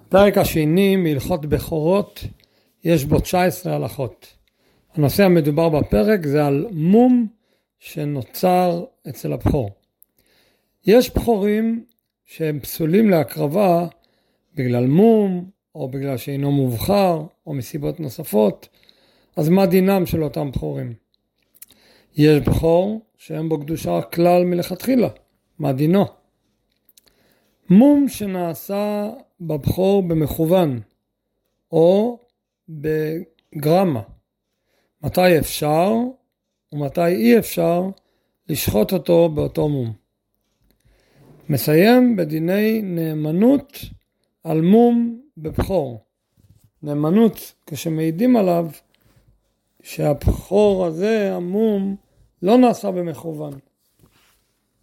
פרק השני מהלכות בכורות, יש בו 19 הלכות. הנושא המדובר בפרק זה על מום שנוצר אצל הבכור. יש בכורים שהם פסולים להקרבה בגלל מום, או בגלל שאינו מובחר, או מסיבות נוספות. אז מה דינם של אותם בכורים? יש בכור שאין בו קדושה כלל מלכתחילה. מה דינו? מום שנעשה בבכור במכוון, או בגרמה. מתי אפשר ומתי אי אפשר לשחוט אותו באותו מום. מסיים בדיני נאמנות על מום בבכור. נאמנות כשמעידים עליו שהבכור הזה, המום, לא נעשה במכוון.